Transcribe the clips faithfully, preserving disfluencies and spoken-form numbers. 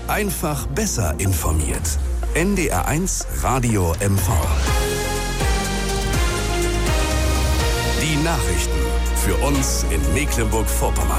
Einfach besser informiert. N D R eins Radio M V. Die Nachrichten für uns in Mecklenburg-Vorpommern.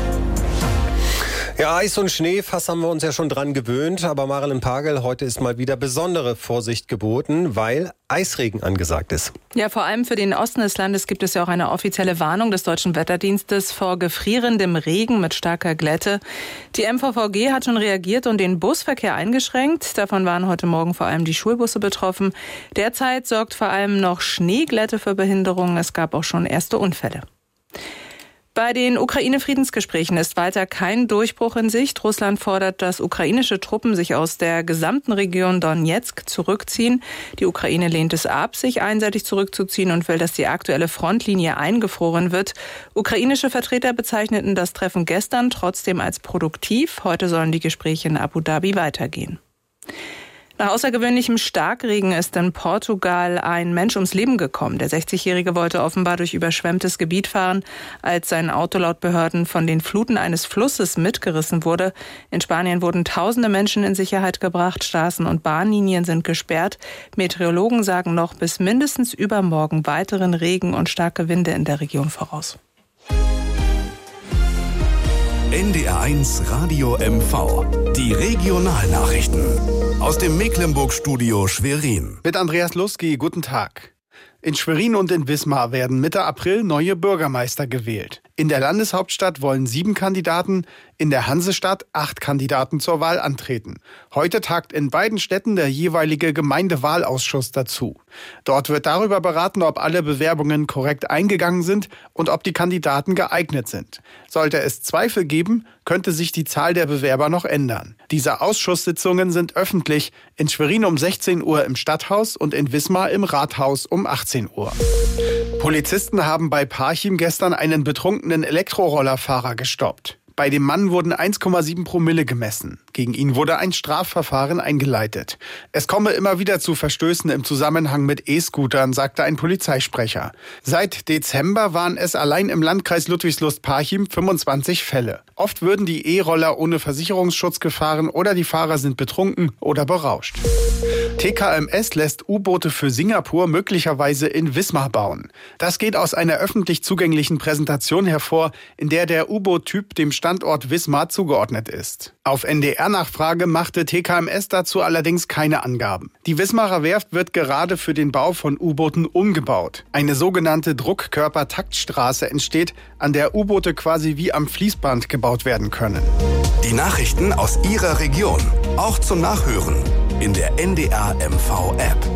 Ja, Eis und Schnee, fast haben wir uns ja schon dran gewöhnt. Aber Marilyn Pagel, heute ist mal wieder besondere Vorsicht geboten, weil Eisregen angesagt ist. Ja, vor allem für den Osten des Landes gibt es ja auch eine offizielle Warnung des Deutschen Wetterdienstes vor gefrierendem Regen mit starker Glätte. Die M V V G hat schon reagiert und den Busverkehr eingeschränkt. Davon waren heute Morgen vor allem die Schulbusse betroffen. Derzeit sorgt vor allem noch Schneeglätte für Behinderungen. Es gab auch schon erste Unfälle. Bei den Ukraine-Friedensgesprächen ist weiter kein Durchbruch in Sicht. Russland fordert, dass ukrainische Truppen sich aus der gesamten Region Donetsk zurückziehen. Die Ukraine lehnt es ab, sich einseitig zurückzuziehen und will, dass die aktuelle Frontlinie eingefroren wird. Ukrainische Vertreter bezeichneten das Treffen gestern trotzdem als produktiv. Heute sollen die Gespräche in Abu Dhabi weitergehen. Nach außergewöhnlichem Starkregen ist in Portugal ein Mensch ums Leben gekommen. Der sechzigjährige wollte offenbar durch überschwemmtes Gebiet fahren, als sein Auto laut Behörden von den Fluten eines Flusses mitgerissen wurde. In Spanien wurden tausende Menschen in Sicherheit gebracht. Straßen und Bahnlinien sind gesperrt. Meteorologen sagen noch bis mindestens übermorgen weiteren Regen und starke Winde in der Region voraus. N D R eins Radio M V. Die Regionalnachrichten aus dem Mecklenburg-Studio Schwerin. Mit Andreas Lusky, guten Tag. In Schwerin und in Wismar werden Mitte April neue Bürgermeister gewählt. In der Landeshauptstadt wollen sieben Kandidaten, in der Hansestadt acht Kandidaten zur Wahl antreten. Heute tagt in beiden Städten der jeweilige Gemeindewahlausschuss dazu. Dort wird darüber beraten, ob alle Bewerbungen korrekt eingegangen sind und ob die Kandidaten geeignet sind. Sollte es Zweifel geben, könnte sich die Zahl der Bewerber noch ändern. Diese Ausschusssitzungen sind öffentlich, in Schwerin um sechzehn Uhr im Stadthaus und in Wismar im Rathaus um achtzehn Uhr. Polizisten haben bei Parchim gestern einen betrunkenen Elektrorollerfahrer gestoppt. Bei dem Mann wurden eins Komma sieben Promille gemessen. Gegen ihn wurde ein Strafverfahren eingeleitet. Es komme immer wieder zu Verstößen im Zusammenhang mit E-Scootern, sagte ein Polizeisprecher. Seit Dezember waren es allein im Landkreis Ludwigslust-Parchim fünfundzwanzig Fälle. Oft würden die E-Roller ohne Versicherungsschutz gefahren oder die Fahrer sind betrunken oder berauscht. T K M S lässt U-Boote für Singapur möglicherweise in Wismar bauen. Das geht aus einer öffentlich zugänglichen Präsentation hervor, in der der U-Boot-Typ dem Standort Wismar zugeordnet ist. Auf N D R-Nachfrage machte T K M S dazu allerdings keine Angaben. Die Wismarer Werft wird gerade für den Bau von U-Booten umgebaut. Eine sogenannte Druckkörper-Taktstraße entsteht, an der U-Boote quasi wie am Fließband gebaut werden können. Die Nachrichten aus Ihrer Region, auch zum Nachhören in der N D R M V App.